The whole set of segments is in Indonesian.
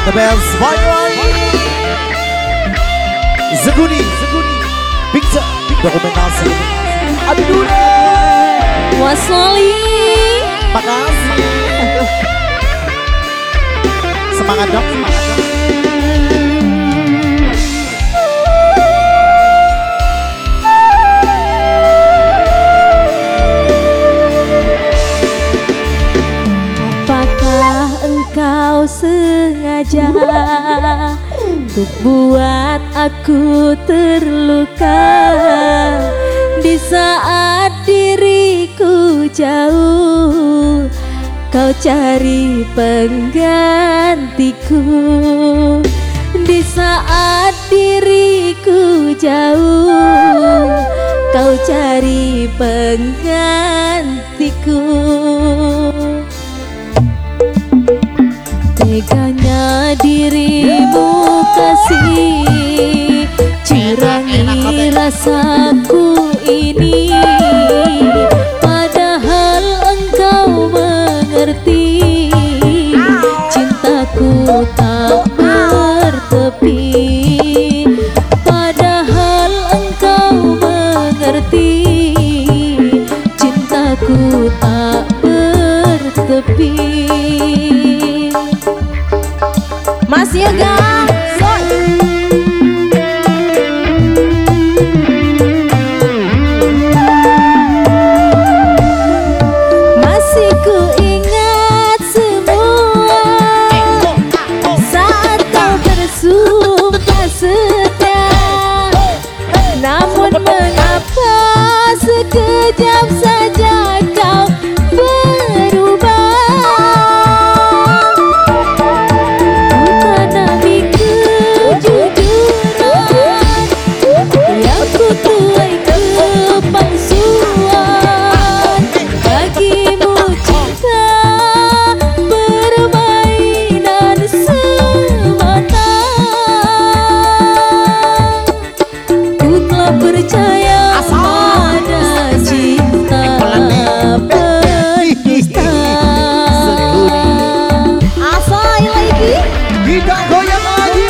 The best boy Zeguni Picture dokumentasi Aduh Wasoli makasih semangat dong apakah engkau sengaja untuk buat aku terluka di saat diriku jauh, kau cari penggantiku. Di saat diriku jauh, kau cari penggantiku. Teganya dirimu kasih, curangi rasaku ini, padahal engkau mengerti cintaku tak bertepi, padahal engkau mengerti cintaku tak bertepi. Mas Yoga masih ku ingat semua saat kau bersumpah setia, namun mengapa sekejap saja kau berubah. Percaya pada cinta pendusta. Asal lagi kita goyang lagi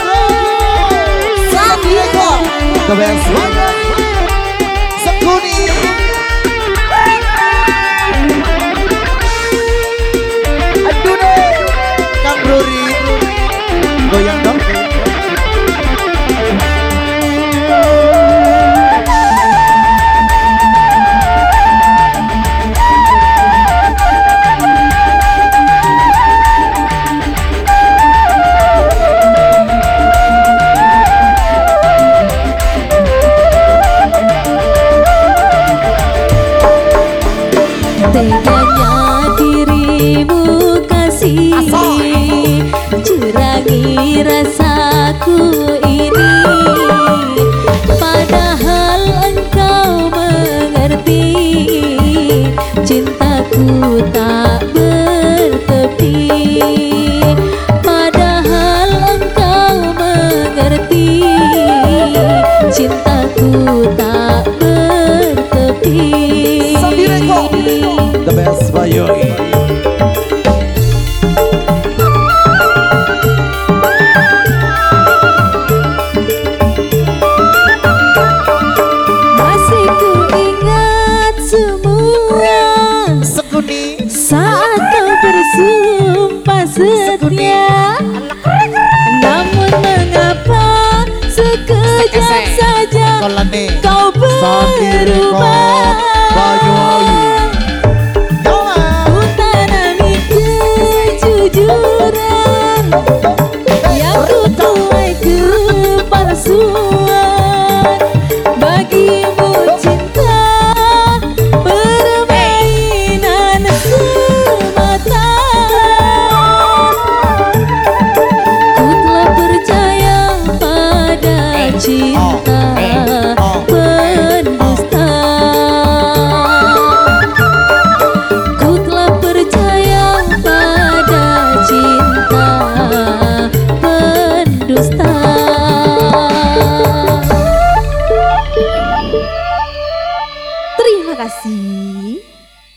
Samiko The best one Zeguni aduh deh Kang Bruri goyang dong teganya dirimu kasih, curangi rasaku ini, padahal engkau mengerti cintaku tak bertepi, padahal engkau mengerti cintaku tak bertepi. The best Bayogi masih ku ingat semua Zeguni saat kau bersumpah setia, namun mengapa sekejap saja kau berubah.